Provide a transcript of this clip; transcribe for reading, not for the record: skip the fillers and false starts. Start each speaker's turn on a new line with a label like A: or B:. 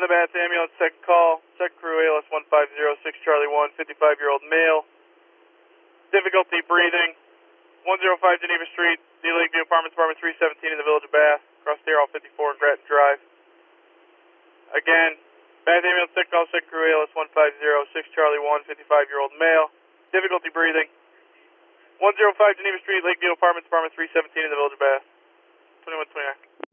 A: the Bath ambulance, second call, second crew ALS 1506 Charlie 1, 55-year-old male. Difficulty breathing. 105 Geneva Street, D Lakeview Apartments, apartment 317 in the village of Bath. Across the Arrow 54 and Grattan Drive. Again, Bath ambulance, second call, second crew ALS 1506 Charlie 1, 55-year-old male. Difficulty breathing. 105 Geneva Street, Lakeview Apartments, apartment 317 in the village of Bath. 2129.